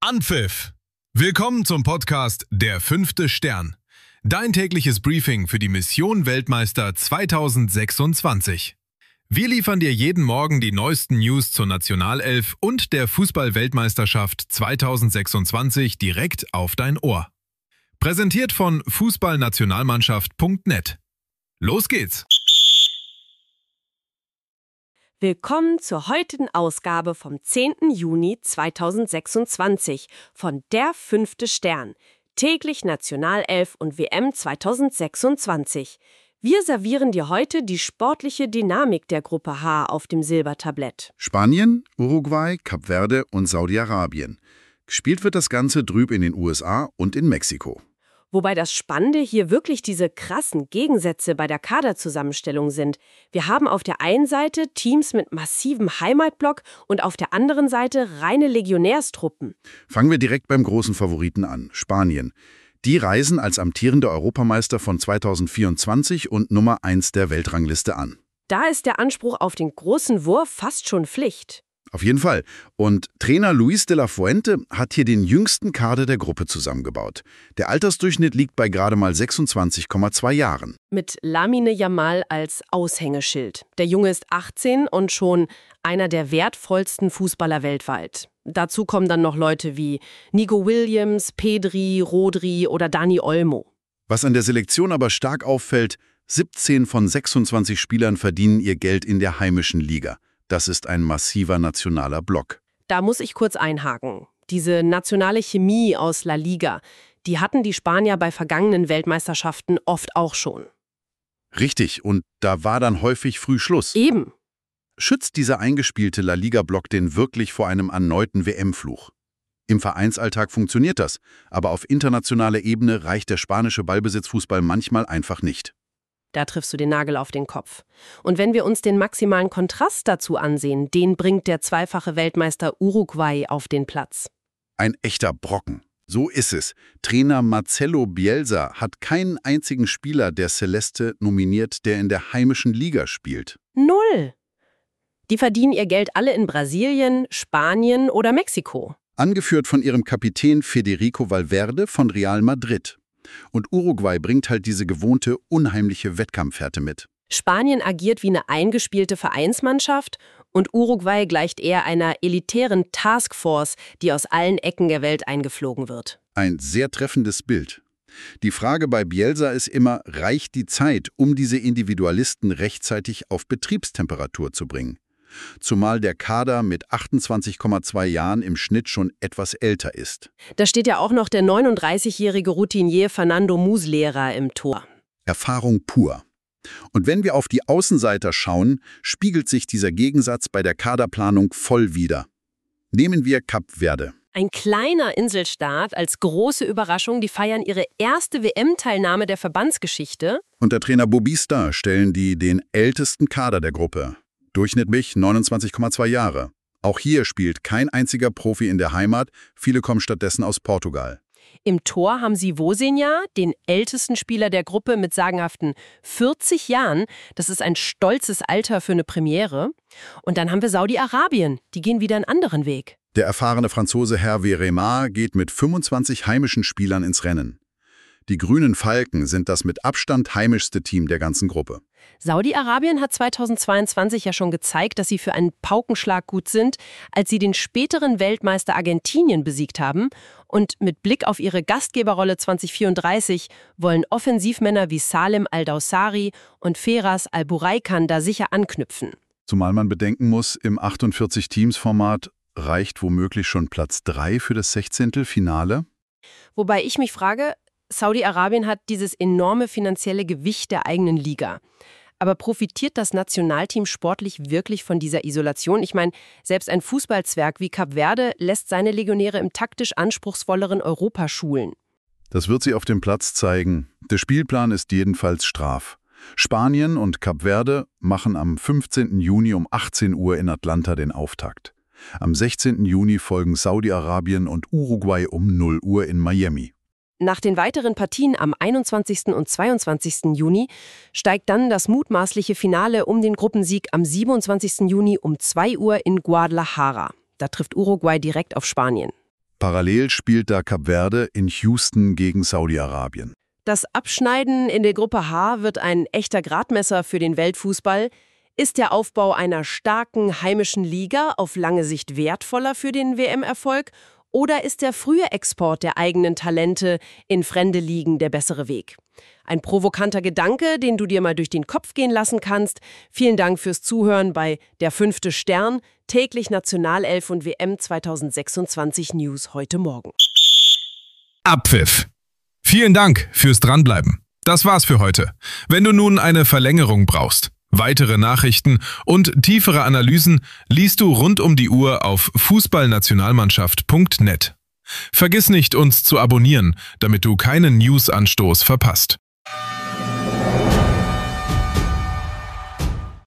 Anpfiff! Willkommen zum Podcast Der fünfte Stern. Dein tägliches Briefing für die Mission Weltmeister 2026. Wir liefern dir jeden Morgen die neuesten News zur Nationalelf und der Fußball-Weltmeisterschaft 2026 direkt auf dein Ohr. Präsentiert von fußballnationalmannschaft.net. Los geht's! Willkommen zur heutigen Ausgabe vom 10. Juni 2026 von Der fünfte Stern, täglich Nationalelf und WM 2026. Wir servieren dir heute die sportliche Dynamik der Gruppe H auf dem Silbertablett. Spanien, Uruguay, Kap Verde und Saudi-Arabien. Gespielt wird das Ganze drüben in den USA und in Mexiko. Wobei das Spannende hier wirklich diese krassen Gegensätze bei der Kaderzusammenstellung sind. Wir haben auf der einen Seite Teams mit massivem Heimatblock und auf der anderen Seite reine Legionärstruppen. Fangen wir direkt beim großen Favoriten an, Spanien. Die reisen als amtierende Europameister von 2024 und Nummer 1 der Weltrangliste an. Da ist der Anspruch auf den großen Wurf fast schon Pflicht. Auf jeden Fall. Und Trainer Luis de la Fuente hat hier den jüngsten Kader der Gruppe zusammengebaut. Der Altersdurchschnitt liegt bei gerade mal 26,2 Jahren. Mit Lamine Yamal als Aushängeschild. Der Junge ist 18 und schon einer der wertvollsten Fußballer weltweit. Dazu kommen dann noch Leute wie Nico Williams, Pedri, Rodri oder Dani Olmo. Was an der Selektion aber stark auffällt, 17 von 26 Spielern verdienen ihr Geld in der heimischen Liga. Das ist ein massiver nationaler Block. Da muss ich kurz einhaken. Diese nationale Chemie aus La Liga, die hatten die Spanier bei vergangenen Weltmeisterschaften oft auch schon. Richtig, und da war dann häufig früh Schluss. Eben. Schützt dieser eingespielte La Liga-Block denn wirklich vor einem erneuten WM-Fluch? Im Vereinsalltag funktioniert das, aber auf internationaler Ebene reicht der spanische Ballbesitzfußball manchmal einfach nicht. Da triffst du den Nagel auf den Kopf. Und wenn wir uns den maximalen Kontrast dazu ansehen, den bringt der zweifache Weltmeister Uruguay auf den Platz. Ein echter Brocken. So ist es. Trainer Marcelo Bielsa hat keinen einzigen Spieler der Celeste nominiert, der in der heimischen Liga spielt. 0. Die verdienen ihr Geld alle in Brasilien, Spanien oder Mexiko. Angeführt von ihrem Kapitän Federico Valverde von Real Madrid. Und Uruguay bringt halt diese gewohnte, unheimliche Wettkampfhärte mit. Spanien agiert wie eine eingespielte Vereinsmannschaft und Uruguay gleicht eher einer elitären Taskforce, die aus allen Ecken der Welt eingeflogen wird. Ein sehr treffendes Bild. Die Frage bei Bielsa ist immer, reicht die Zeit, um diese Individualisten rechtzeitig auf Betriebstemperatur zu bringen? Zumal der Kader mit 28,2 Jahren im Schnitt schon etwas älter ist. Da steht ja auch noch der 39-jährige Routinier Fernando Muslera im Tor. Erfahrung pur. Und wenn wir auf die Außenseiter schauen, spiegelt sich dieser Gegensatz bei der Kaderplanung voll wider. Nehmen wir Kap Verde. Ein kleiner Inselstaat als große Überraschung, die feiern ihre erste WM-Teilnahme der Verbandsgeschichte. Unter Trainer Bobista stellen die den ältesten Kader der Gruppe. Durchschnittlich 29,2 Jahre. Auch hier spielt kein einziger Profi in der Heimat, viele kommen stattdessen aus Portugal. Im Tor haben sie Vozinha, den ältesten Spieler der Gruppe mit sagenhaften 40 Jahren. Das ist ein stolzes Alter für eine Premiere. Und dann haben wir Saudi-Arabien, die gehen wieder einen anderen Weg. Der erfahrene Franzose Hervé Remar geht mit 25 heimischen Spielern ins Rennen. Die Grünen Falken sind das mit Abstand heimischste Team der ganzen Gruppe. Saudi-Arabien hat 2022 ja schon gezeigt, dass sie für einen Paukenschlag gut sind, als sie den späteren Weltmeister Argentinien besiegt haben. Und mit Blick auf ihre Gastgeberrolle 2034 wollen Offensivmänner wie Salem Al-Dawsari und Feras Al-Buraikan da sicher anknüpfen. Zumal man bedenken muss, im 48-Teams-Format reicht womöglich schon Platz 3 für das 16. Finale. Wobei ich mich frage, Saudi-Arabien hat dieses enorme finanzielle Gewicht der eigenen Liga. Aber profitiert das Nationalteam sportlich wirklich von dieser Isolation? Ich meine, selbst ein Fußballzwerg wie Kap Verde lässt seine Legionäre im taktisch anspruchsvolleren Europa schulen. Das wird sie auf dem Platz zeigen. Der Spielplan ist jedenfalls straff. Spanien und Kap Verde machen am 15. Juni um 18 Uhr in Atlanta den Auftakt. Am 16. Juni folgen Saudi-Arabien und Uruguay um 0 Uhr in Miami. Nach den weiteren Partien am 21. und 22. Juni steigt dann das mutmaßliche Finale um den Gruppensieg am 27. Juni um 2 Uhr in Guadalajara. Da trifft Uruguay direkt auf Spanien. Parallel spielt da Kap Verde in Houston gegen Saudi-Arabien. Das Abschneiden in der Gruppe H wird ein echter Gradmesser für den Weltfußball. Ist der Aufbau einer starken heimischen Liga auf lange Sicht wertvoller für den WM-Erfolg? Oder ist der frühe Export der eigenen Talente in fremde Ligen der bessere Weg? Ein provokanter Gedanke, den du dir mal durch den Kopf gehen lassen kannst. Vielen Dank fürs Zuhören bei Der 5. Stern, täglich Nationalelf und WM 2026 News heute Morgen. Abpfiff. Vielen Dank fürs Dranbleiben. Das war's für heute. Wenn du nun eine Verlängerung brauchst, weitere Nachrichten und tiefere Analysen liest du rund um die Uhr auf fußballnationalmannschaft.net. Vergiss nicht, uns zu abonnieren, damit du keinen News-Anstoß verpasst.